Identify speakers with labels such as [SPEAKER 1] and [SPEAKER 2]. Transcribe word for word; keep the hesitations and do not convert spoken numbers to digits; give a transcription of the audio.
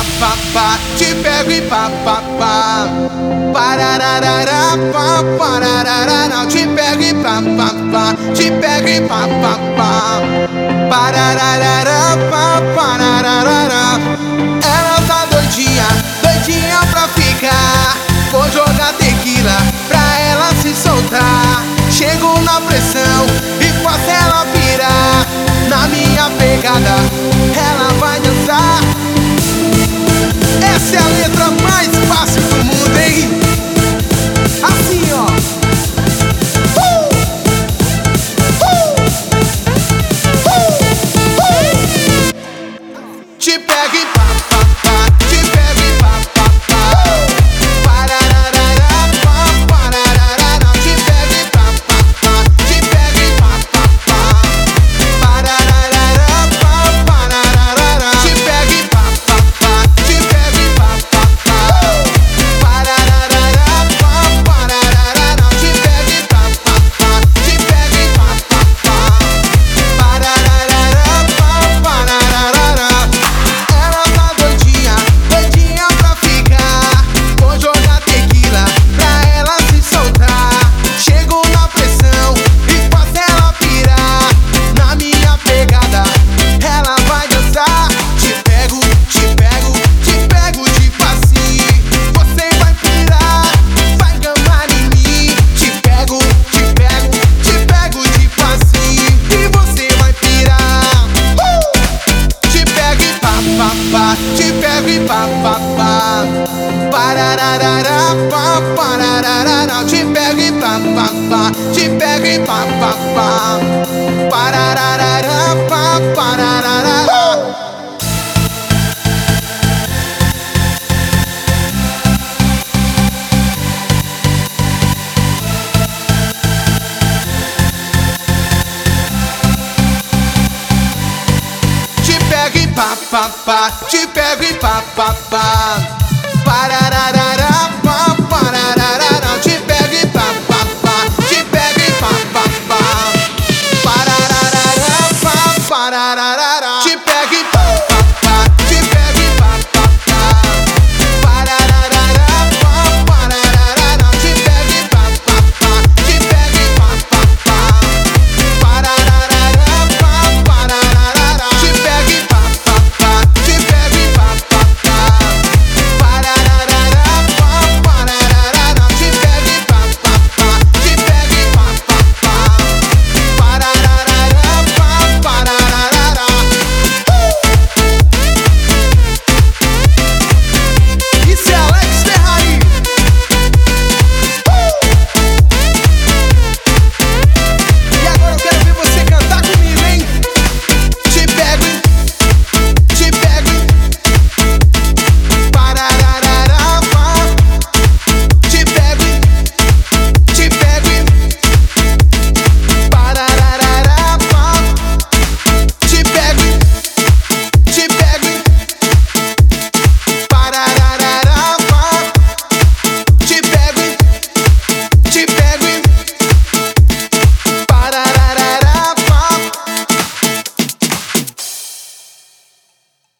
[SPEAKER 1] pá, pá, te pego e pá, pá, pá. Parararará, pá, parararará, te pego e pá, pá, pá, te pego e pá, pá, pá. Parararará, pá, parararará. Ela tá doidinha, doidinha pra ficar. Vou jogar tequila pra ela se soltar. Chego na pressão e faço ela pirar. Na minha pegada, ela vai dançar. Essa é a letra mais fácil do mundo, hein? Assim, ó. Uh! Uh! Uh! Uh! Te pego e pá, pá, pá. Te pego e pá, pá, pá. Parararará, pá, parararará. Te pego e pá, pá, pá. Te pego e pá, pá, pá. Parararará, pá, parararará. Te pego e pá, pá, pá. Te pego e pá, pá, pá. Parararará, pá, parararará. Te pego e pá, pá, pá. Te pego e pá, pá, pá. Parararará, pá, parararará. Ela tá doidinha, doidinha pra ficar. Vou jogar tequila pra ela se soltar. Chego na pressão e faço ela pirar. Na minha pegada, ela vai dançar. Te pego, te pego, te pego de facinho. Você vai pirar, vai gamar em mim. Te pego, te pego, te pego de facinho. E você vai pirar. Uh! Te pego e pá, pá, pá. Te pego e pá, pá, pá. Parararará, pá, parararará. Te pego e pá, pá, pá. Te pego e pá, pá, pá. Parararará, pá, parararará. Te pego e pá, pá, pá. Te pego e pá, pá, pá.